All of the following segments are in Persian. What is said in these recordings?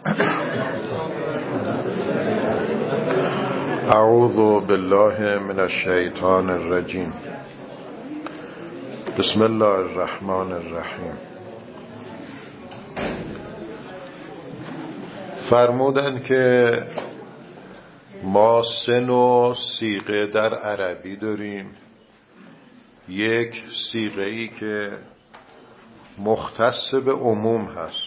اعوذ بالله من الشیطان الرجیم. بسم الله الرحمن الرحیم. فرمودن که ما 3 نوع صیغه در عربی داریم. یک صیغه‌ای که مختص به عموم هست،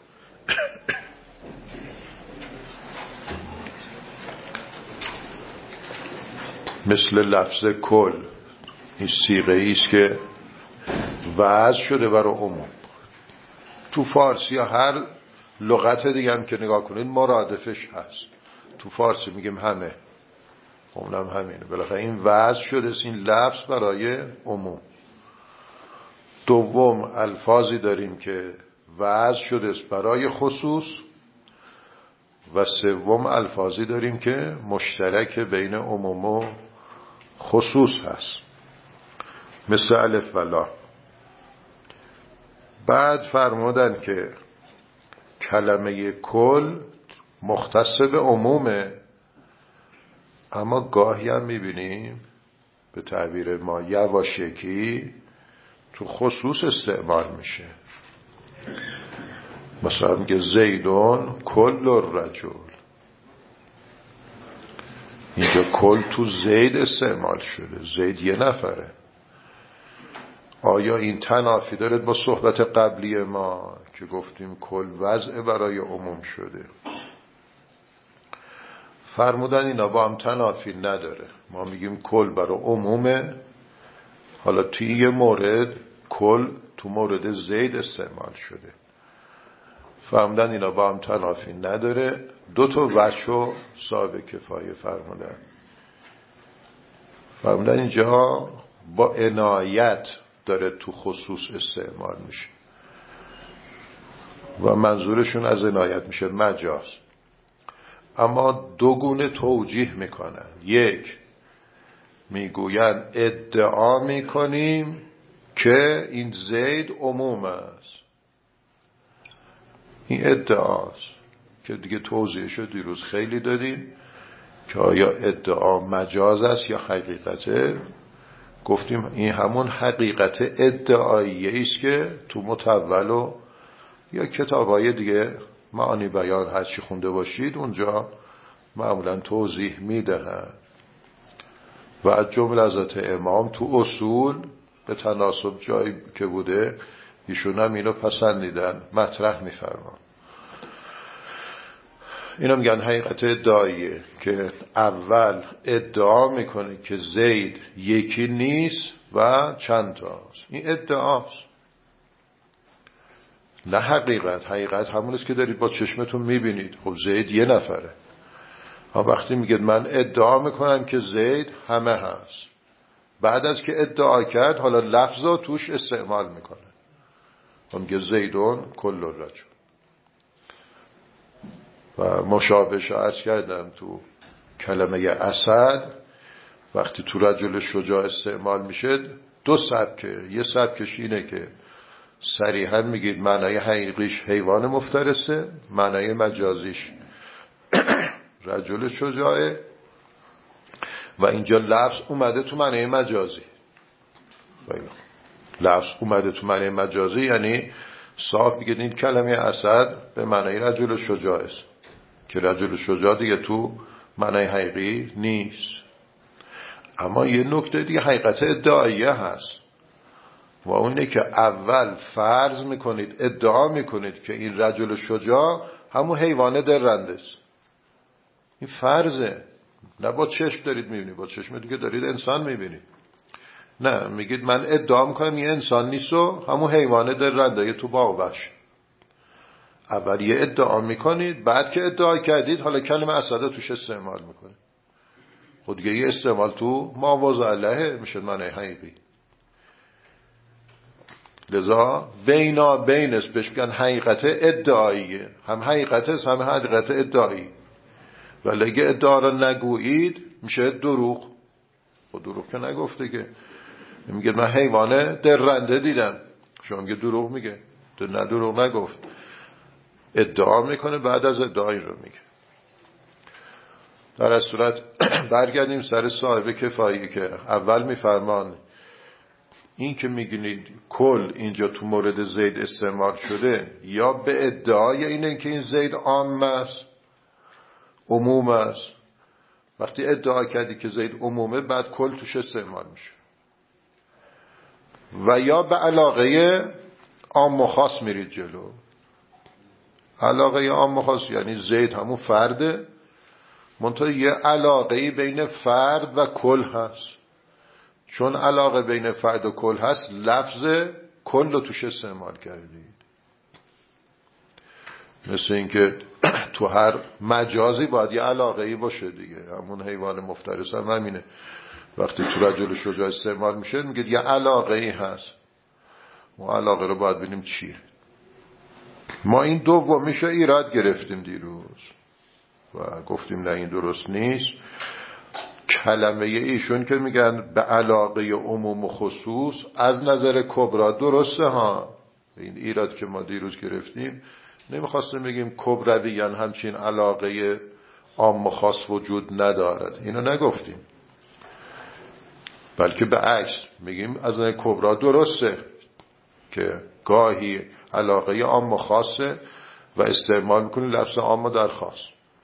مثل لفظ کل. این صیغه‌ای است که وضع شده برای عموم. تو فارسی یا هر لغت دیگه هم که نگاه کنید مرادفش هست. تو فارسی میگیم همه، اونم همینه. بالاخره این وضع شده است، این لفظ برای عموم. دوم الفاظی داریم که وضع شده است برای خصوص. و سوم الفاظی داریم که مشترک بین عموم و خصوص هست، مثل الف و لام. بعد فرمودن که کلمه کل مختص به عمومه، اما گاهی هم میبینیم به تعبیر ما یواشکی تو خصوص استعمال میشه. مثلا میگه زیدون کل الرجل. اینجا کل تو زید استعمال شده، زید یه نفره. آیا این تنافی دارد با صحبت قبلی ما که گفتیم کل وضع برای عموم شده؟ فرمودن اینا با هم تنافی نداره. ما میگیم کل برای عمومه، حالا توی یه مورد کل تو مورد زید استعمال شده. فرمودن اینا با هم تنافی نداره. 2 تا وجه و صاحب کفایه فرمودن اینجا با عنایت داره تو خصوص استعمال میشه و منظورشون از عنایت میشه مجاز. اما 2 گونه توجیه میکنن. یک، میگوین ادعا میکنیم که این زید عموم است. این ادعاست که دیگه توضیحشو دیروز خیلی دادیم که آیا ادعا مجاز است یا حقیقته. گفتیم این همون حقیقت ادعاییه است که تو متول و یا کتابای دیگه معانی بیان هرچی خونده باشید اونجا معمولا توضیح میدهند. و از جمله حضرت امام تو اصول به تناسب جایی که بوده ایشون هم اینو پسندیدن، مطرح میفرمان. اینا میگن حقیقت ادعاییه که اول ادعا میکنه که زید یکی نیست و چند تاست. این ادعاست، نه حقیقت. حقیقت همون است که دارید با چشمتون میبینید. خب زید یه نفره. اما وقتی میگید من ادعا میکنم که زید همه هست، بعد از که ادعا کرد حالا لفظا توش استعمال میکنه. میگه زیدون کل الرجل. و مشابهش عرض کردم تو کلمه اسد وقتی تو رجل شجاع استعمال میشه 2 سبکه. یه سبکش اینه که صریحا میگید معنای حقیقیش حیوان مفترسه، معنای مجازیش رجل شجاعه و اینجا لفظ اومده تو معنای مجازی. لفظ اومده تو معنای مجازی یعنی صاحب میگید این کلمه اسد به معنای رجل شجاع است که رجل شجاع دیگه تو معنای حقیقی نیست. اما یه نکته دیگه حقیقت ادعاییه هست و اونه که اول فرض میکنید، ادعا میکنید که این رجل شجاع همون حیوان درنده است. این فرضه، نه با چشم دارید میبینید، با چشم دیگه دارید انسان میبینید. نه، میگید من ادعا میکنم یه انسان نیست و همون حیوان درنده تو باغ وحش. اول یه ادعا میکنید، بعد که ادعا کردید حالا کلمه اسد توش استعمال میکنید. خود دیگه یه استعمال تو ماوضع الله میشه معنی حقیقی. لذا بینا بین است بهش میگن حقیقت ادعاییه. هم حقیقت است هم حقیقت ادعایی. ولی اگه ادعا را نگویید میشه دروغ. خود دروغ که نگفته که. میگه من حیوان درنده دیدم، شما میگه دروغ میگه. نه دروغ نگفت. ادعا میکنه، بعد از ادعای رو میگه. در از صورت برگردیم سر صاحب کفایی که اول میفرمان این که میگینید کل اینجا تو مورد زید استعمال شده یا به ادعای اینه که این زید عام است، عموم است. وقتی ادعا کردی که زید عمومه، بعد کل توش استعمال میشه. و یا به علاقه عام و خاص میرید جلو. علاقه عام و خاص یعنی زید همون فرده، منتها یه علاقه بین فرد و کل هست. چون علاقه بین فرد و کل هست، لفظ کل رو توش استعمال کردید. مثل اینکه تو هر مجازی باید یه علاقه‌ای باشه دیگه. همون حیوان مفترس هم همینه. وقتی تو رجل شجاع استعمال میشه میگه یه علاقه‌ای هست. ما علاقه رو باید ببینیم چیه. ما این دومیشو ایراد گرفتیم دیروز و گفتیم نه این درست نیست. کلمه ایشون که میگن به علاقه عموم و خصوص از نظر کبرا درسته ها. این ایراد که ما دیروز گرفتیم، نمیخواستیم بگیم کبرویان همچین علاقه عام و خاص وجود ندارد، اینو نگفتیم، بلکه به عکس میگیم از نظر کبرا درسته که گاهی علاقه عام و خاصه و استعمال میکنیم لفظ عام و در خاص.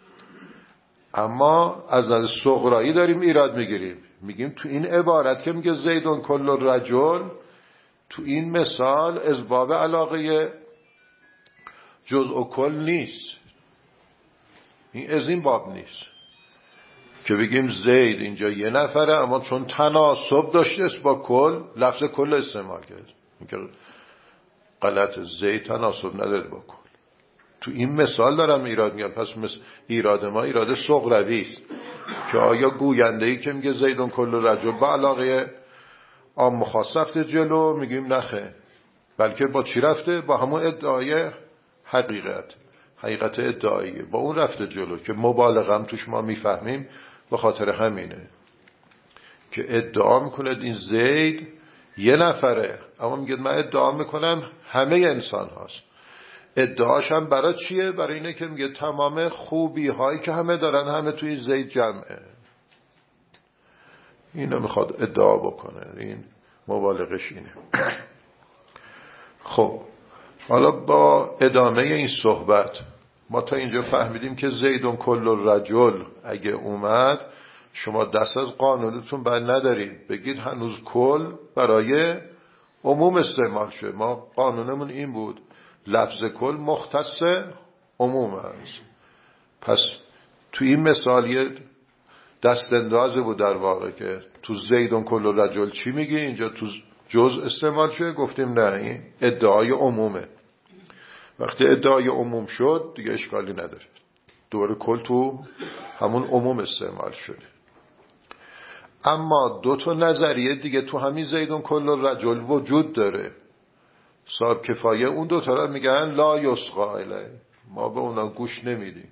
اما از نظر صغرایی داریم ایراد میگیریم، میگیم تو این عبارت که میگه زیدون کل رجل، تو این مثال از باب علاقه جزء و کل نیست. این از این باب نیست که بگیم زید اینجا یه نفره، اما چون تناسب داشته است با کل، لفظ کل استعمال کرد. این که غلط، زید تناسب نداره با کل. تو این مثال دارم ایراد میگم. پس ایراد ما ایراد صغروی است که آیا گوینده‌ای که میگه زیدون کل رجل با علاقه عام و خاص رفته جلو، میگیم نخه، بلکه با چی رفته؟ با همون ادعای حقیقت ادعاییه، با اون رفته جلو که مبالغه هم توش ما میفهمیم. به خاطر همینه که ادعا میکنه این زید یه نفره، اما میگه من ادعا میکنم همه انسان هاست. ادعاش هم برای چیه؟ برای اینه که میگه تمام خوبی هایی که همه دارن همه توی زید جمعه. اینو میخواد ادعا بکنه، این مبالغش اینه. خب حالا با ادامه این صحبت ما تا اینجا فهمیدیم که زیدون کل رجل اگه اومد، شما دست از قانونتون بر ندارید بگید هنوز کل برای عموم استعمال شده. ما قانونمون این بود لفظ کل مختص عموم است. پس تو این مثال یه دست اندازه بود در واقع که تو زیدون کل رجل چی میگی، اینجا تو جزء استعمال شده. گفتیم نه، این ادعای عمومه. وقتی ادعای عموم شد دیگه اشکالی نداره، دوباره کل تو همون عموم استعمال شده. اما دو تا نظریه دیگه تو همین زیدون کل رجل وجود داره. صاحب کفایه اون دو تا رو میگن لا یسقا الیه، ما به اونا گوش نمیدیم.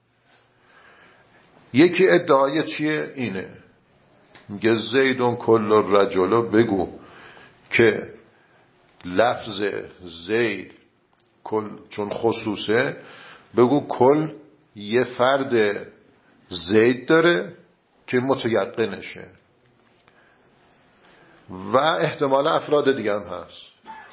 یکی ادعای چیه؟ اینه، میگه زیدون کل رجل بگو که لفظ زید کل چون خصوصه، بگو کل یه فرد زید داره که متیقنشه و احتمال افراد دیگه هم هست.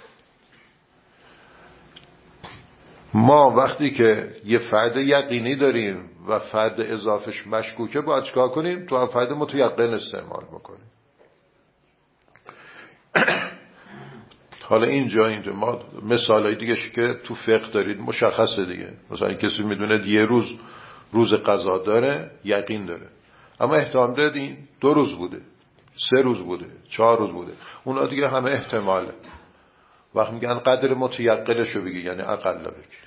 ما وقتی که یه فرد یقینی داریم و فرد اضافش مشکوکه، باید چکار کنیم؟ تو هم فرد متیقن استعمال بکنیم. حالا اینجا ما مثالای دیگه که تو فقه دارید مشخصه دیگه. مثلا کسی میدونه یه روز قضا داره، یقین داره، اما احتمال داره این 2 روز بوده، 3 روز بوده، 4 روز بوده، اونا دیگه همه احتماله. وقت میگن قدر متیقنشو بگی، یعنی اقل بگی.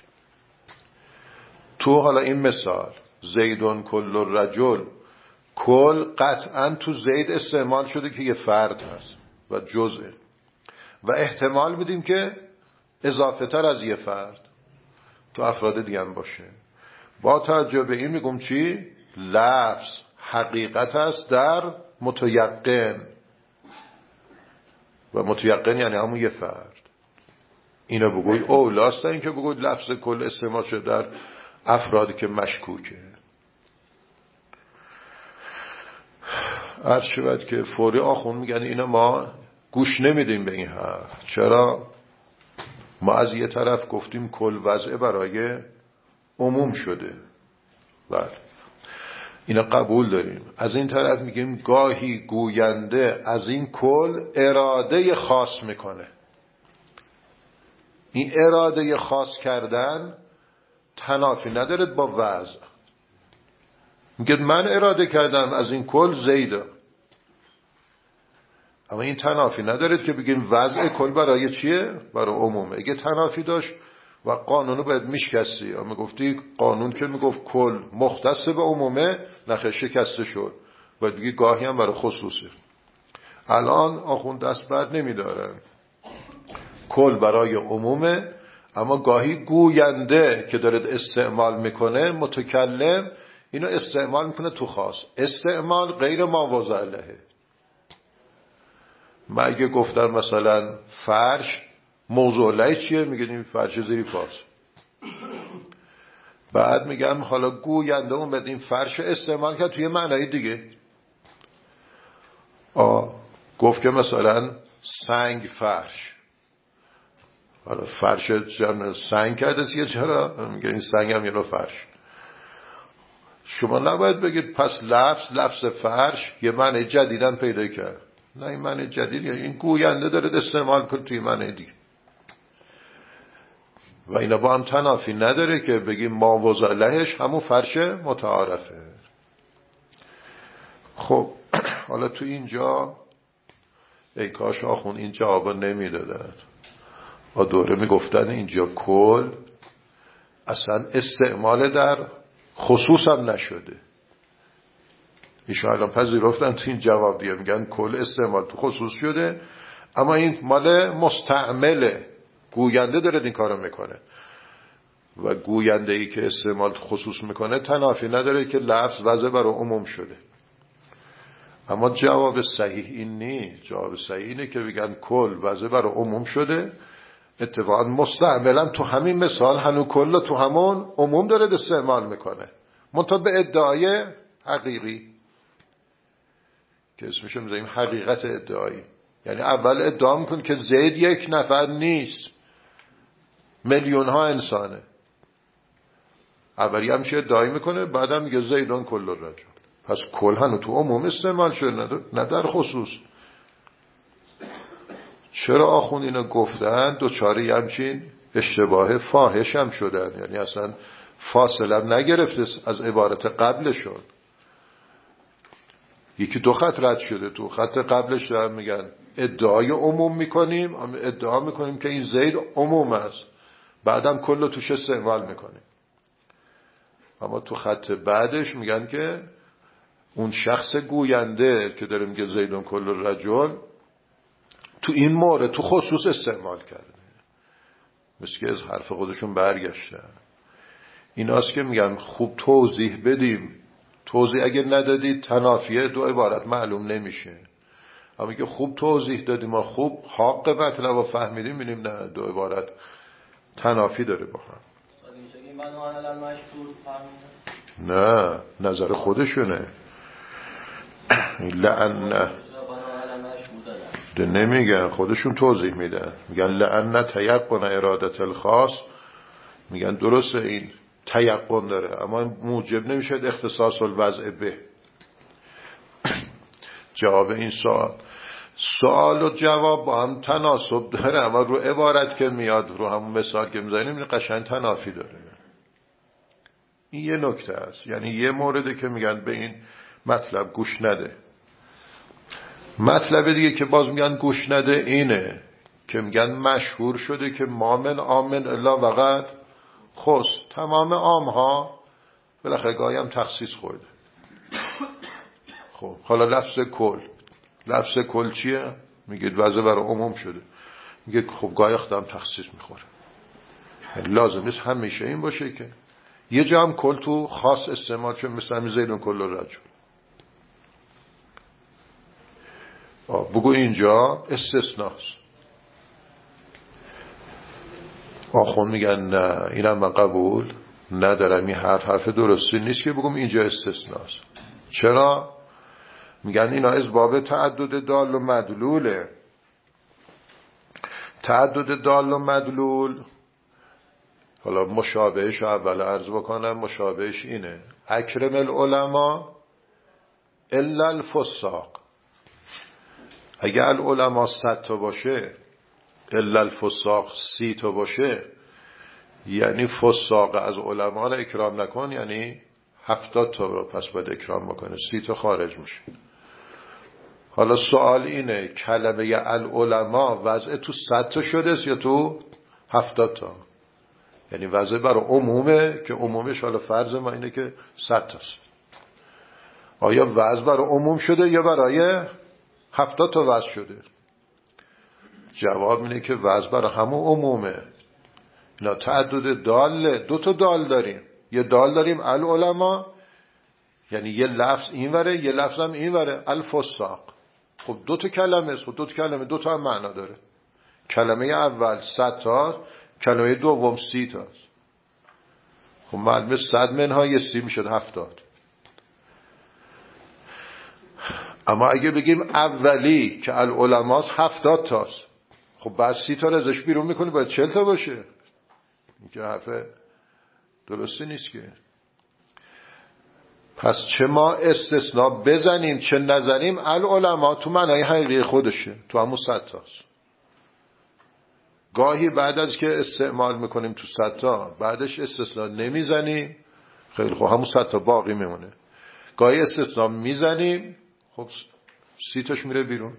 تو حالا این مثال زیدون کل رجل، کل قطعا تو زید استعمال شده که یه فرد هست و جزءه، و احتمال بدیم که اضافه تر از یه فرد تو افراد دیگه هم باشه. با توجه به این میگم چی؟ لفظ حقیقت است در متیقن، و متیقن یعنی همون یه فرد. اینو بگوی اولاست این که بگوی لفظ کل استعمال شده در افرادی که مشکوکه. عرض شود که فوری آخون میگن اینا ما گوش نمیدیم به این حرف. چرا؟ ما از یه طرف گفتیم کل وضع برای عموم شده، بله اینا قبول داریم. از این طرف میگیم گاهی گوینده از این کل اراده خاص میکنه. این اراده خاص کردن تنافی نداره با وضع. میگه من اراده کردم از این کل زیده، اما این تنافی نداره که بگیم وضع کل برای چیه؟ برای عمومه. اگه تنافی داشت و قانونو باید میشکستی، اما گفتی قانون که میگفت کل مختص به عمومه، نخه شکسته شد، باید بگی گاهی هم برای خصوصه. الان آخوند دست بر نمیدارن، کل برای عمومه، اما گاهی گوینده که دارد استعمال میکنه، متکلم اینو استعمال میکنه تو خاص. استعمال غیر ما وضع لهه. من اگه گفتم مثلا فرش موضوع له چیه؟ میگن این فرش زیری پاس. بعد میگم حالا گوینده اون بد این فرش استعمال کرد توی معنی دیگه. گفت که مثلا سنگ فرش، حالا فرش سنگ کرده دیگه، چرا؟ میگن این سنگ هم یه نوع فرش. شما نباید بگید پس لفظ فرش یه معنی جدیدن پیدا کرد. نه، این معنی جدید، این گوینده داره استعمال کنه توی معنی دیگه. و اینا با هم تنافی نداره که بگیم ما وضع لهش همون فرش متعارفه. خب حالا تو اینجا ای کاش آخون این جوابا نمیدادن. دوره میگفتن اینجا کل اصلا استعمال در خصوص هم نشده. ایشان الان پذیرفتن تو این جواب دیگه، میگن کل استعمال تو خصوص شده، اما این مال مستعمله، گوینده داره این کارو میکنه. و گوینده ای که استعمال خصوص میکنه تنافی نداره که لفظ وضع برای عموم شده. اما جواب صحیح این نیست. جواب صحیح اینه که بگن کل وضع برای عموم شده، اتفاقا مستعملا تو همین مثال هنو کل تو همون عموم داره استعمال میکنه، منتها به ادعای حقیقی که اسمش میذاریم حقیقت ادعایی. یعنی اول ادعا میکن که زید یک نفر نیست، میلیون ها انسانه. اولی همچه ادعایی میکنه، بعدم میگه زیدان کل الرجال. پس کل هنو تو عموم استعمال شده، نه در خصوص. چرا آخوند اینو گفتن؟ دوچاری همچین اشتباه فاحش هم شدن. یعنی اصلا فاصله هم نگرفته از عبارت قبلشون. یکی دو خط رد شده، تو خط قبلش دارن میگن ادعای عموم میکنیم، ادعا میکنیم که این زید عموم است، بعدم کل توش استعمال میکنیم. اما تو خط بعدش میگن که اون شخص گوینده که داره میگه زیدون کل الرجل تو این مورد تو خصوص استعمال کرده، مثل که از حرف خودشون برگشتن. ایناست که میگن خوب توضیح بدیم. توضیح اگه ندادید تنافیه دو عبارت معلوم نمیشه. اما که خوب توضیح دادیم و خوب حق مطلب و فهمیدیم، بینیم نه، دو عبارت تنافی داره با هم. نه، نظر خودشونه. لعنه نمیگن، خودشون توضیح میدن، میگن لعنه تیقن ارادت الخاص. میگن درسته این تیقن داره، اما موجب نمیشه اختصاص الوضع به. جواب این سوال و جواب با هم تناسب داره، اما رو عبارت که میاد، رو همون مثال که میزنیم، این قشنگ تنافی داره. این یه نکته است. یعنی یه مورده که میگن به این مطلب گوش نده. مطلب دیگه که باز میگن گوش نده اینه که میگن مشهور شده که ما من آمن الا وقد خص. تمام عام ها بالاخره گاهی هم تخصیص خورده. خب حالا لفظ کل چیه؟ میگید وضع برای عموم شده. میگه خب گاهی هم تخصیص میخوره. لازم نیست همیشه این باشه که یه جا هم کل تو خاص استعمال شده، مثل همین زیدون کل الرجل. بگو اینجا استثناست. آخوند میگن نه اینم من قبول ندارم، این حرف درستی نیست که بگم اینجا استثناست. چرا؟ میگن اینا از باب تعدد دال و مدلوله. تعدد دال و مدلول، حالا مشابهش اول عرض بکنم، مشابهش اینه: اکرم العلماء الا الفساق. اگر العلماء 100 تا باشه، الا الفساق 30 تا باشه، یعنی فساق از علما را اکرام نکن، یعنی 70 تا رو پس باید اکرام بکنه، 30 تا خارج میشه. حالا سوال اینه کلمه العلماء وضع تو 100 تا شده یا تو 70 تا؟ یعنی وضع برای عمومه که عمومش حالا فرض ما اینه که 100 تاست. آیا وضع برای عموم شده یا برای 70 تا وضع شده؟ جواب اینه که وضع برای همون عمومه. اینا تعدد دال، 2 تا دال داریم. یه دال داریم العلماء، یعنی یه لفظ این وره یه لفظ هم این وره، الفساق. خب 2 تا کلمه است، 2 تا کلمه 2 تا هم معنا داره. کلمه اول 100 تا، کلمه دوم 30 تا. خب معلومه 100 منهای 30 میشد 70. اما اگه بگیم اولی که العلماء 70 تاست، خب بعد 30 تا رو ازش بیرون میکنی باید 40 تا باشه. این که حرف درستی نیست که. پس چه ما استثناء بزنیم چه نزنیم، العلماء تو معنای حقیقی خودشه، تو همون 100 تاست. گاهی بعد از که استعمال میکنیم تو 100 تا بعدش استثناء نمیزنیم، خیلی خوب همون 100 تا باقی میمونه. گاهی استثناء میزنیم، خب 30 تاش میره بیرون.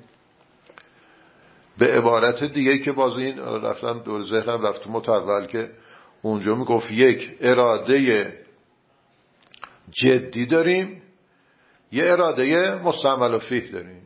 به عبارت دیگه که باز این رفتم دور ذهنم رفت متول که اونجا میگفت یک اراده جدی داریم، یه اراده مستعمل فیه داریم.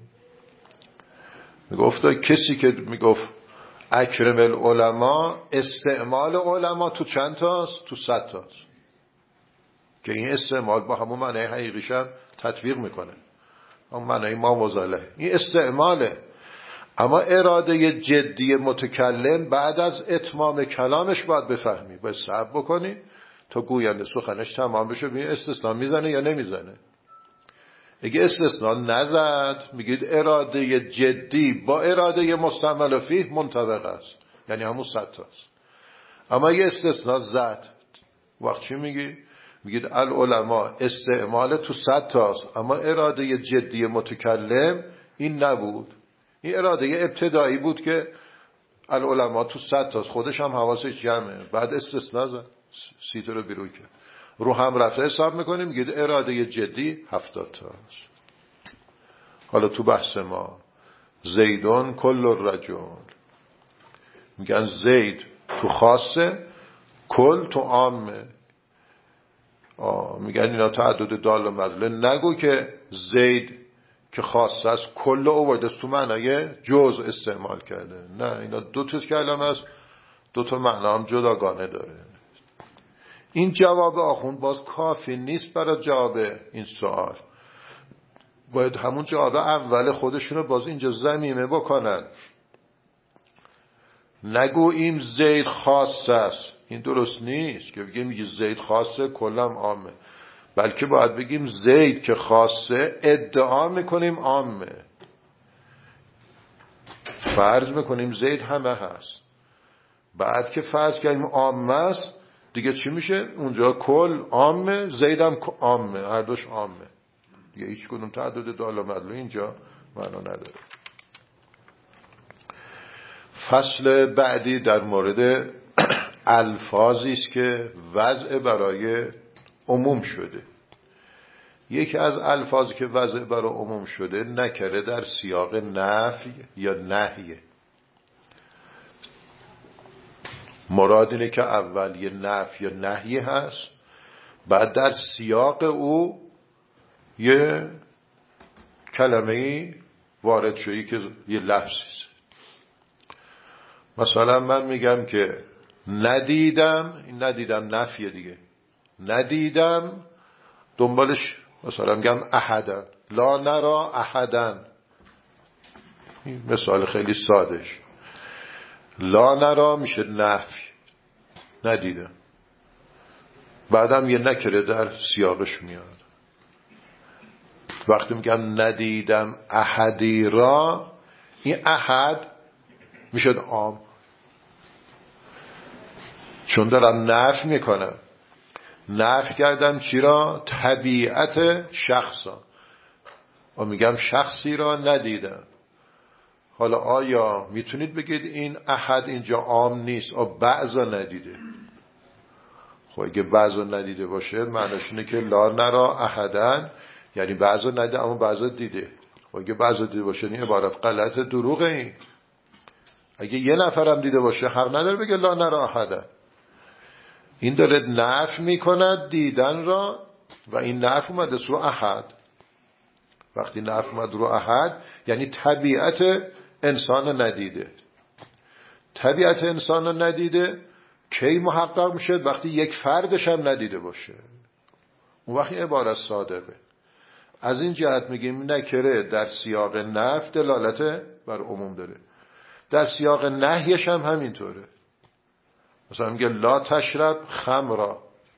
میگفت کسی که میگفت اکرم العلماء، استعمال علما تو چند تاست؟ تو 100 تاست، که این استعمال با همون معنی حقیقیش هم تطبیق میکنه، همون معنی ما مزاله، این استعماله. اما اراده جدی متکلم بعد از اتمام کلامش باید بفهمی، باید صبر بکنی تا گوینده سخنش تمام بشه ببین استثناء میزنه یا نمیزنه. اگه استثناء نزد میگید اراده جدی با اراده مستعمل فیه منطبق است، یعنی همون 100 تاست. اما اگه استثناء زد وقت چی میگی؟ میگید العلماء استعمال تو 100 تاست، اما اراده جدی متکلم این نبود، این اراده ابتدایی بود که العلماء تو 100 تاست، خودش هم حواسش جمعه، بعد استثناء زد 30 تا رو بیرون کرد. رو هم رفته حساب میکنیم میگید اراده جدی 70 تاست. حالا تو بحث ما زیدون کل الرجل، میگن زید تو خاصه، کل تو عامه. میگن اینا تعدد دال و مدلول، نگو که زید که خاصه است کل اوورده تو معنای جز استعمال کرده، نه، اینا 2 تا کلمه است، 2 تا معنا هم جداگانه داره. این جواب آخوند باز کافی نیست برای جواب این سوال، باید همون جواب اول خودشونو باز اینجا ضمیمه بکنن. نگوییم زید خاص است، این درست نیست که بگیم زید خاصه کلم عامه، بلکه باید بگیم زید که خاصه ادعا میکنیم عامه، فرض میکنیم زید همه هست، بعد که فرض کردیم عامه است دیگه چی میشه؟ اونجا کل عامه، زیدم عامه، هر دوش عامه دیگه، هیچ کدوم تعدد دال و مدلول اینجا معنا نداره. فصل بعدی در مورد الفاظی است که وضع برای عموم شده. یکی از الفاظی که وضع برای عموم شده نکره در سیاق نفی یا نهیه. مراد اینه که اول یه نفی یا نهی هست، بعد در سیاق او یه کلمه‌ای وارد شده که یه لفظی است. مثلا من میگم که ندیدم، این ندیدم نفیه دیگه، ندیدم دنبالش مثلا میگم احدن، لا نرا احدن، این مثال خیلی سادهش. لا نرا میشه نفی، ندیدم. بعدم یه نکره در سیاقش میاد. وقتی میگم ندیدم احدی را، این احد میشد عام، چون دارم نفی میکنم. نفی کردم چی را؟ طبیعت شخصا. و میگم شخصی را ندیدم. حالا آیا میتونید بگید این احد اینجا عام نیست و بعضا ندیده؟ خب اگه بعضا ندیده باشه معنیش اینه که لا نرا احدن، یعنی بعضا ندیده اما بعضا دیده. خب اگه بعضا دیده باشه این عبارت غلط، دروغه. این اگه یه نفرم دیده باشه حق نداره بگه لا نرا احدن. این داره نفی میکند دیدن را، و این نفی اومده رو احد. وقتی نفی اومد رو احد یعنی طبیعت انسان ندیده. طبیعت انسان ندیده کی محقق میشه؟ وقتی یک فردش هم ندیده باشه، اون وقتی عبارت صادقه. از این جهت میگیم نکره در سیاق نفی دلالت بر عموم داره، در سیاق نهیش هم همینطوره. مثلا میگه لا تشرب خمرا،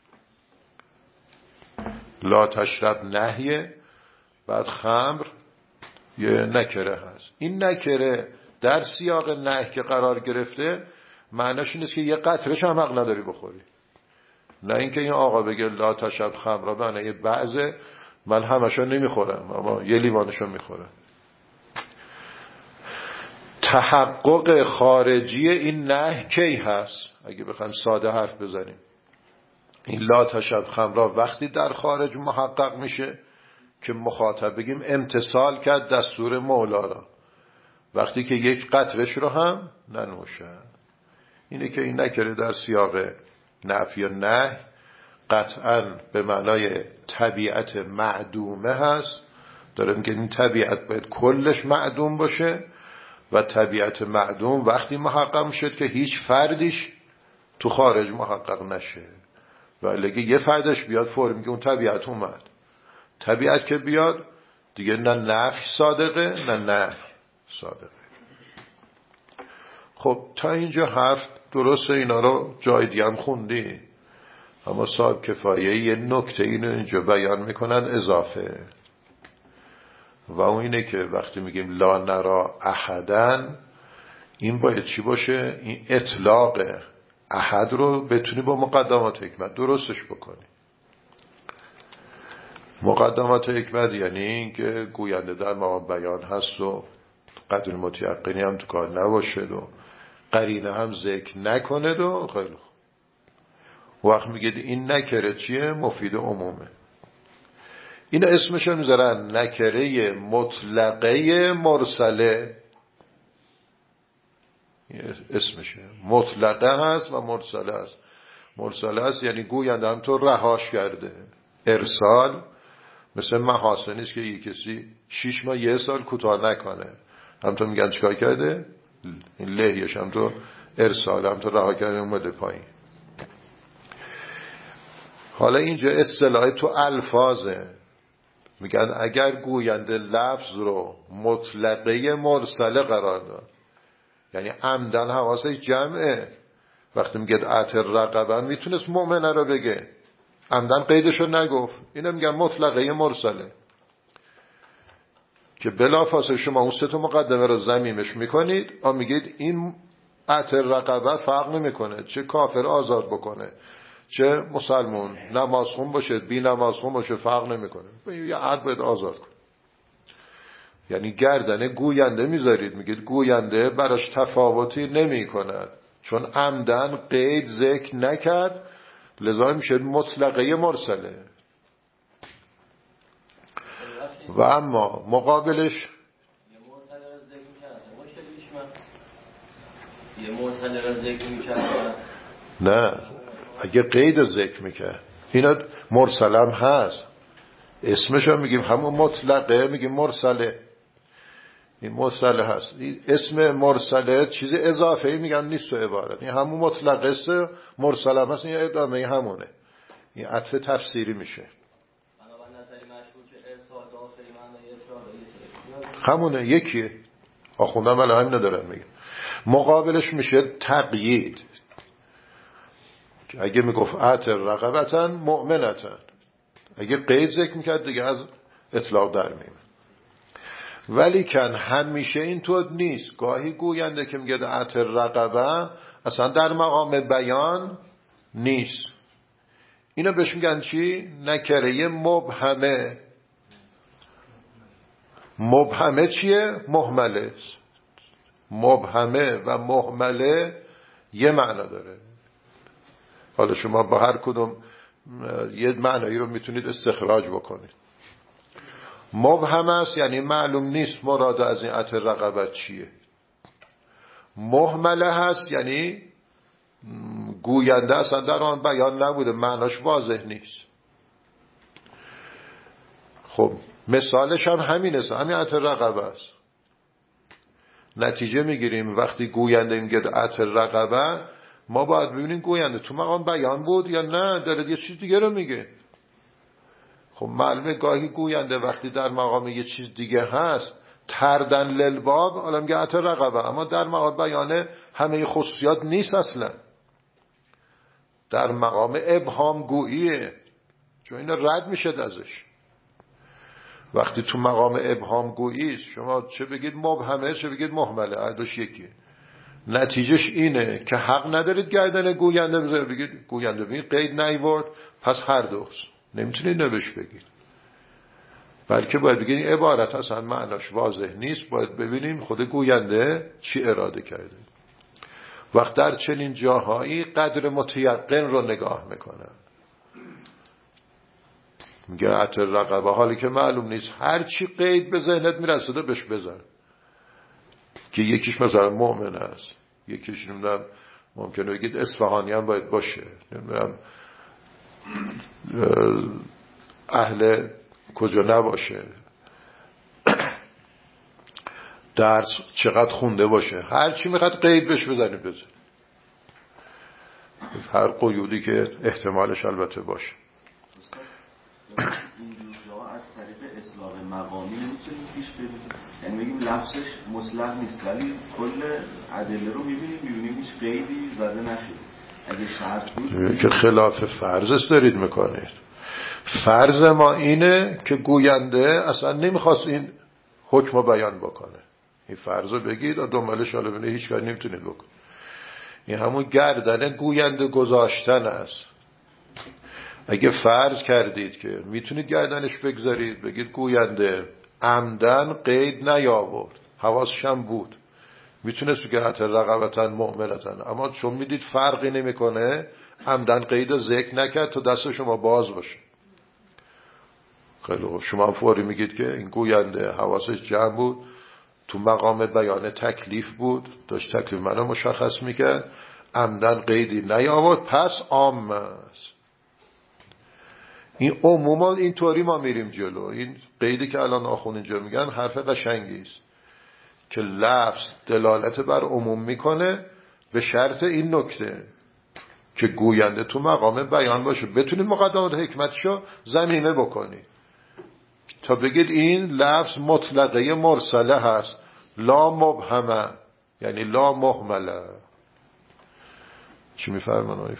لا تشرب نهیه، بعد خمر یه نکره هست. این نکره در سیاق نهی که قرار گرفته معنیش این است که یه قطره‌ش هم حق نداری بخوری. نه اینکه این آقا بگه لا تشرب خمرا معنی بعضه من همشو نمیخورم اما یه لیوانشو میخورم. تحقق خارجی این نهی کی هست؟ اگه بخوایم ساده حرف بزنیم، این لا تشرب خمرا وقتی در خارج محقق میشه که مخاطب بگیم امتثال کرد دستور مولا را، وقتی که یک قطرش رو هم ننوشن. اینه که این نکره در سیاق نفی و نهی قطعا به معنای طبیعت معدومه هست. داره میگه این طبیعت باید کلش معدوم باشه، و طبیعت معدوم وقتی محقق میشه که هیچ فردیش تو خارج محقق نشه. ولی اگه یه فردش بیاد فوری میگه اون طبیعت اومد. طبیعت که بیاد دیگه نه نفی صادقه نه نهی صادقه. خب تا اینجا حرف درسته، اینا رو جای دیگه هم خوندی، اما صاحب کفایه یه نکته اینو اینجا بیان میکنن اضافه، و اون اینه که وقتی میگیم لا نرا احدن، این باید چی باشه؟ این اطلاق احد رو بتونی با مقدمات حکمت درستش بکنی. مقدمات حکمت یعنی این که گوینده در مقام بیان هست و قدر متیقنی هم تو کار نباشد و قرینه هم ذکر نکنه و خیلی خوب. وقت میگید این نکره چیه؟ مفید عمومه. این اسمش رو میذارن نکره مطلقه مرسله. اسمشه مطلقه هست و مرسله هست. مرسله هست یعنی گوینده هم تو رهاش کرده. ارسال مثل محاسنیست که یه کسی 6 ماه 1 سال کوتاه نکنه، هم تو میگن چیکار کرده؟ این لحیش هم تو ارسال، هم تو رها کرده اومده پایین. حالا اینجا اصطلاح تو الفاظه، میگن اگر گوینده لفظ رو مطلقه مرسله قرار داد، یعنی عمدن حواسش جمعه، وقتی میگه اتر رقبا میتونست مؤمنه رو بگه، عمدن قیدشو نگفت، اینو میگن مطلقه مرسله، که بلافاصله شما اون 3 تا مقدمه رو ضمیمش میکنید و میگید این اتر رقبه فرق نمیکنه چه کافر آزاد بکنه چه مسلمون، نمازخون باشه بی نمازخون باشه فرق نمیکنه، یه عهد باید آزاد کن. یعنی گردن گوینده میذارید، میگید گوینده براش تفاوتی نمی کند چون عمدن قید ذکر نکرد، لذا میشه مطلقه مرسله. و اما مقابلش یه مرسله را ذکر میکرد، نه اگه قید ذکر میکرد، اینا مرسله هم هست، اسمش هم میگیم همون مطلقه، میگیم مرسله، این مرسله هست. این اسم مرسله چیز اضافه ای میگن نیست تو عبارت، این همون مطلقه است، مرسله هم هست، این ادامه همونه، این عطف تفسیری میشه، همونه یکیه. آخونده هم همین ندارن میگن. مقابلش میشه تقیید. که اگه میگفت اعتق رقبتن مؤمنتن، اگه قید ذکر میکرد دیگه از اطلاق در میمون. ولی کن همیشه اینطور نیست. گاهی گوینده که میگه اعتق رقبه اصلا در مقام بیان نیست. اینا بهش میگن چی؟ نکره مبهمه. مبهمه چیه؟ مهمله. مبهمه و مهمله یه معنا داره. حالا شما با هر کدوم یه معنایی رو میتونید استخراج بکنید. مبهم است یعنی معلوم نیست مراد از این اعتق رقبت چیه. مهمله هست یعنی گوینده اصلا در آن بیان نبوده، معناش واضح نیست. خب مثالش هم همین است، همین اعتق رقبه است. نتیجه میگیریم وقتی گوینده میگه اعتق رقبه، ما باید ببینیم گوینده تو مقام بیان بود یا نه داره یه چیز دیگه رو میگه. خب معلومه گاهی گوینده وقتی در مقام یه چیز دیگه هست تردن للباب، حالا میگه اعتق رقبه، اما در مقام بیانه همه خصوصیات نیست اصلا، در مقام ابهام گوییه، چون اینا رد میشه ازش. وقتی تو مقام ابهام گویی شما چه بگید مبهمه چه بگید مهمله، عدوش یکیه. نتیجهش اینه که حق ندارید گردن گوینده بذارید بگید گوینده بگید قید نیورد پس هر دوست، نمیتونید نبش بگید. بلکه باید بگید این عبارت اصلا معناش واضح نیست، باید ببینیم خود گوینده چی اراده کرده. وقت در چنین جاهایی قدر متیقن رو نگاه میکنن. میگه اعتق رقبه، حالی که معلوم نیست، هر چی قید به ذهنت میرسده بهش بزن. که یکیش مثلا مؤمن است، یکیش نمیدونم ممکنه بگید اصفهانی هم باید باشه، نمیدونم اهل کجا نباشه، درس چقدر خونده باشه، هر چی میخواد قید بهش بزنید بزن، هر قیودی که احتمالش البته باشه. اینجور از طریق اصلاح مقامی نمیتونیم پیش بریم، یعنی بگیم لفظش مطلق نیست ولی کل ادله رو میبینیم هیچ قیدی زده نشده. اگه شرط بود که خلاف فرض دارید میکنید. فرض ما اینه که گوینده اصلا نمیخواست این حکم بیان بکنه. این فرض رو بگید و دنبالش حالا بینه هیچ کاری نمیتونید بکن. این همون گردن گوینده گذاشتن است. اگه فرض کردید که میتونید گردنش بگذارید، بگید گوینده عمدن قید نیاورد، حواسش هم بود، میتونست بگه اعتق رقبتن مؤمنتن، اما چون میدید فرقی نمیکنه عمدن قید رو ذکر نکرد تا دست شما باز باشه. خیلی خوب، شما فوری میگید که این گوینده حواسش جمع بود، تو مقام بیان تکلیف بود، داشت تکلیف منو مشخص میکرد، عمدن قیدی نیاورد، پس عام است. این عموما اینطوری ما میریم جلو. این قیدی که الان آخون اینجا میگن حرف قشنگی است که لفظ دلالت بر عموم میکنه به شرط این نکته که گوینده تو مقام بیان باشه، بتونید مقدمات حکمتشو زمینه بکنید تا بگید این لفظ مطلقه مرسله هست، لا مبهمه یعنی لا مهمله. چی میفرمان آیفه؟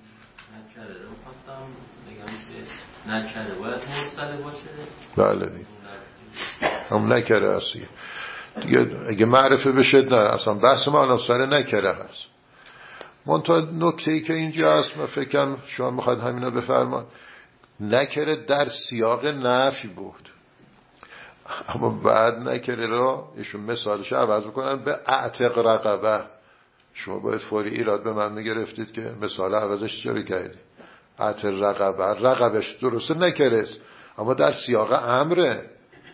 نکره باید مرسله باشه. بله دیگه هم نکره هست دیگه. اگه معرفه بشه نه، اصلا بحث ما الان سر نکره هست. منتها نکته‌ای که اینجا هست، من فکرم شما میخواد همینا بفرمان، نکره در سیاق نفی بود، اما بعد نکره رو ایشون مثالش عوض بکنن به اعتق رقبه. شما باید فوری ایراد به من میگرفتید که مثال عوضش چرا کردی؟ اعتق رقبه، رقبش درسته نکره است اما در سیاق امره.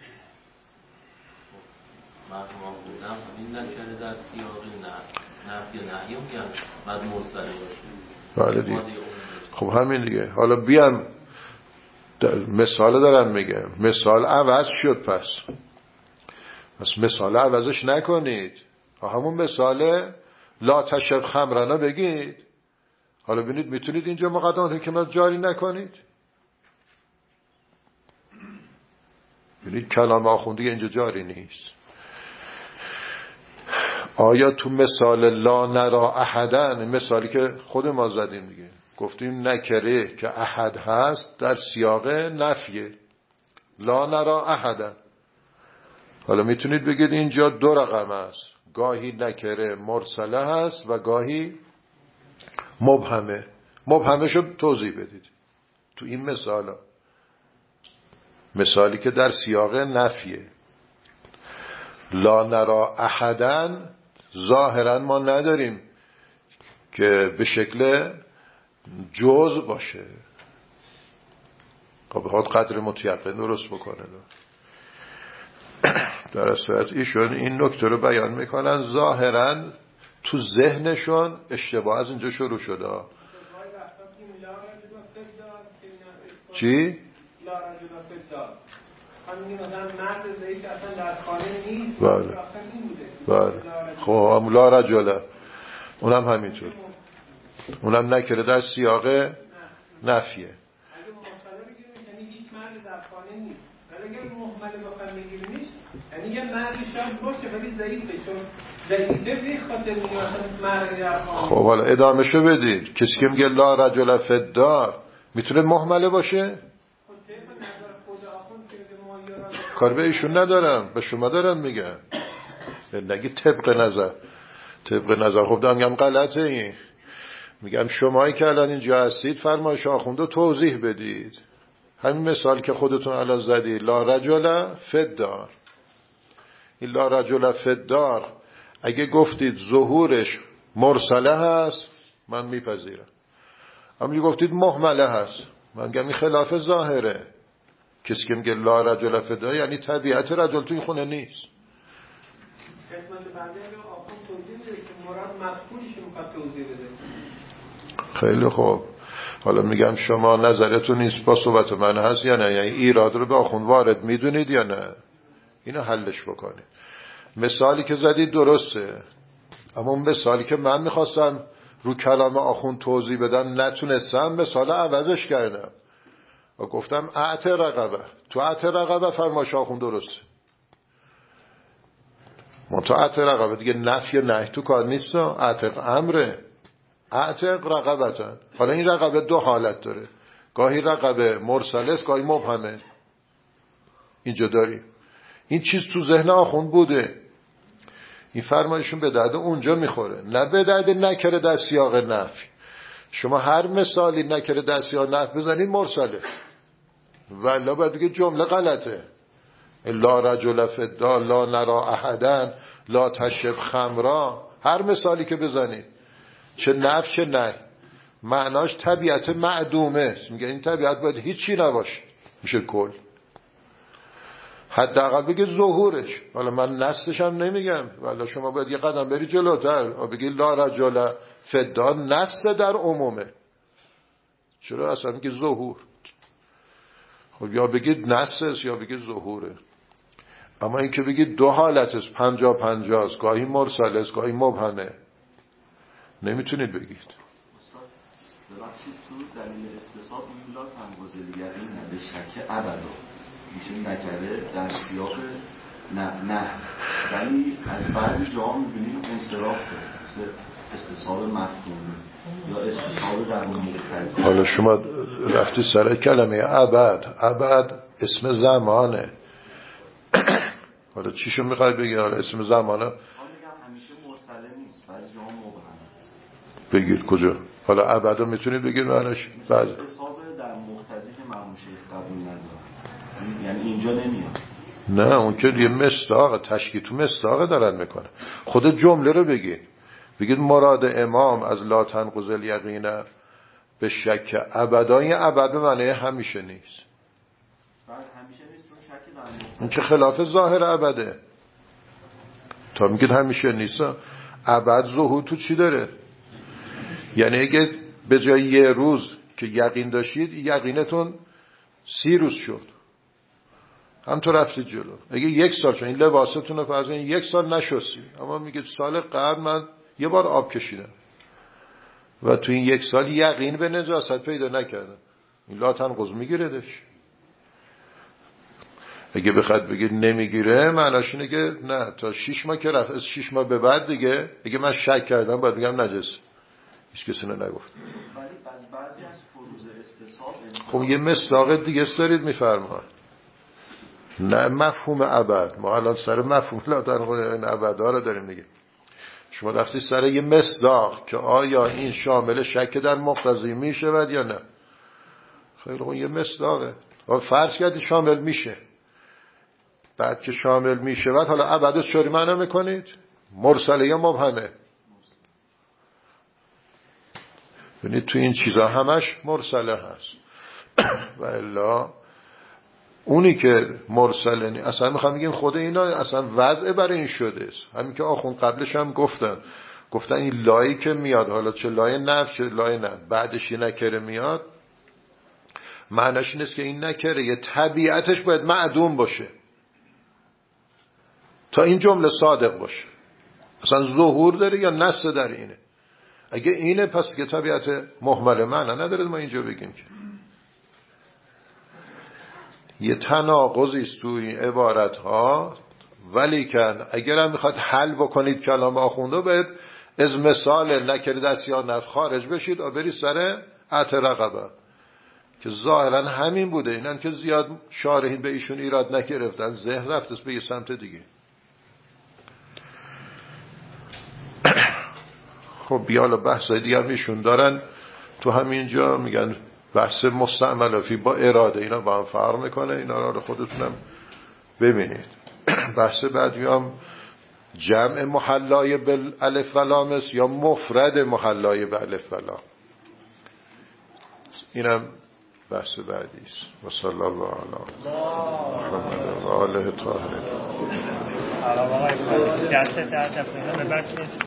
مرحوم بودم این نکره در سیاق نفی و نهی میگن بعد مرسله باشه. بله دیگه. خب همین دیگه. حالا بیام مثال دارم میگم، مثال عوض شد، پس مثال عوضش نکنید، همون مثال لا تشرب خمرنا بگید. حالا ببینید میتونید اینجا مقدمات حکمت جاری نکنید؟ ببینید کلام آخوندی اینجا جاری نیست. آیا تو مثال لا نرا احدن، مثالی که خود ما زدیم دیگه، گفتیم نکره که احد هست در سیاق نفیه، لا نرا احدا. حالا میتونید بگید اینجا دو رقم است، گاهی نکره مرسله هست و گاهی مبهمه. مبهمشو توضیح بدید تو این مثالی که در سیاق نفیه. لا نرا احدا ظاهرا ما نداریم که به شکل جزء باشه، خب بخواد قدر متیقن درست بکنه. در اصل ایشون این نکته رو بیان میکنن، ظاهرا تو ذهنشون اشتباه از اینجا شروع شده. چی؟ بله بله. خب هم لا رجله اونم همینطور، اونم نکره در سیاق نفیه. یعنی یه مردی شاید باشه ولی ضعیفه، چون ضعیفه به خاطر مرد در خانه. خب حالا ادامه شو بدید. کسی که میگه لا رجل فی الدار میتونه محمله باشه؟ کار به ایشون ندارم، به شما دارم میگم. نگی طبق نظر. خب دارم میگم غلطه این. میگم شمایی که الان اینجا هستید فرمایش آخوندو توضیح بدید. همین مثال که خودتون الان زدی لا رجل فی الدار، این لا رجل فی الدار اگه گفتید ظهورش مرسله هست من میپذیرم، اما گفتید محمله هست من میگم این خلاف ظاهره. کسی که میگه لا رجل فی الدار یعنی طبیعت رجل توی خونه نیست. خیلی خوب. حالا میگم شما نظرتون نیست با صحبت من هست یا نه، یعنی ایراد رو به آخوند وارد میدونید یا نه، اینو حلش بکنید. مثالی که زدید درسته، اما اون مثالی که من میخواستم رو کلام آخوند توضیح بدم نتونستم، مثال عوضش کردم و گفتم اعت رقبه. تو اعت رقبه فرمایش آخوند درسته، منطقه رقبه دیگه نفی نه تو کار نیست، اعتق امره، اعتق رقبتن. حالا این رقبه دو حالت داره، گاهی رقبه مرسله است گاهی مبهمه. اینجا داریم این چیز تو ذهن آخوند بوده، این فرمایشون به درد اونجا میخوره، نه به درد نکره در سیاق نفی. شما هر مثالی نکره در سیاق نفی بزنید مرسله، ولی باید بگید جمله غلطه. لا رجل فی الدار، لا نرا احدا، لا تشرب خمرا، هر مثالی که بزنید چه نفی چه نه معناش طبیعت معدومه. میگه این طبیعت باید هیچی نباشه، میشه کل. حداقل بگه ظهورش. حالا من نستش هم نمیگم، ولی شما باید یه قدم بری جلوتر و بگی لا رجل فی الدار نست در عمومه. چرا اصلا میگه ظهور؟ خب یا بگید نست یا بگید ظهوره. اما این که بگید دو حالت است، 50-50 گاهی مرسل است گاهی مبهمه، نمیتونید بگید. ببخشید تو دلیل استصحاب این لا تنگوزلیگری نه به شک ابدا میشه نکرده در سیاق نه، ولی از بعضی جاها میبینیم انصراف داره، مثل استصحاب مفهومی یا استصحاب در مقتضی. حالا شما رفتی سر کلمه ابد اسم زمانه. حالا چیشو میخوای بگی؟ حالا اسم زمانه میگم همیشه مرسله نیست، بعضی جاها مبهم است. بگید کجا؟ حالا ابدا میتونید بگید معنیش بعضی استصحاب در مقتضی که مرحوم شیخ قبول نداره، یعنی اینجا نمیاد. نه اون که یه مصداق تشکیل تو مصداق دارن میکنه. خود جمله رو بگید مراد امام از لا تنقض الیقین به شک ابدا، این ابد به معنی همیشه نیست. همیشه نیست چون شک در این که خلاف ظاهر ابده. تا میگید همیشه نیست، ابد ظهور تو چی داره؟ یعنی اگه به جای یه روز که یقین داشتید یقینتون 30 روز شد، هم تو رفتید جلو. اگه 1 سال شد این لباستون رو فرض کنید 1 سال نشستی، اما میگید سال قبل من یه بار آب کشیدم و تو این 1 سال یقین به نجاست پیدا نکردم، این لا تنقض میگیردش. اگه بخواد بگید نمیگیره معناش اینه که نه تا 6 ماه که رفت، از 6 ماه به بعد دیگه اگه من شک کردم باید بگم نجس، هیچ کسی نگفت. ولی بعضی از فروض استصحاب خب یه مصداق دیگه دارید میفرمایید. نه مفهوم ابد، ما الان سر مفهوم لا در این ابدا رو داریم دیگه. شما رفتی سر یه مصداق که آیا این شامل شک در مقتضی میشود یا نه. خیلی خوب یه مصداقه، فرض کردی شامل میشه، بعد که شامل میشود حالا ابد چوری معنا میکنید؟ مرسله یا مبهمه؟ ببینید تو این چیزا همش مرسله هست. و الا اونی که مرسله نی اصلا میخوام بگیم خود اینا اصلا وضع برای این شده است. همین که آخون قبلش هم گفتن این لایی که میاد، حالا چه لای نفس چه لای نه، بعدش یه نکره میاد، معناش این است که این نکره یه طبیعتش باید معدوم باشه تا این جمله صادق باشه. اصلا ظهور داره یا نص در اینه؟ اگه اینه پس که طبیعت مهمل معنا نداره ما اینجا بگیم که یه تناقضی است توی عبارت ها. ولی که اگر هم میخواد حل بکنید کلام آخونده باید از مثال نکره دستیار نفس خارج بشید و برید سر عطر رقبه که ظاهرا همین بوده. اینن که زیاد شارحین به ایشون ایراد نگرفتن، ذهن رفت به یه سمت دیگه. خب بیالا بحثای دیگه هم ایشون دارن تو همینجا، میگن بحث مستعمل فی با اراده، اینا با هم فرق میکنه. اینا رو خودتونم ببینید. بحث بعدی هم جمع محلای بالالف و لام است یا مفرد محلای بالالف و لام. اینم بحث بعدی است. و صلی الله علی محمد و آله الطاهرین.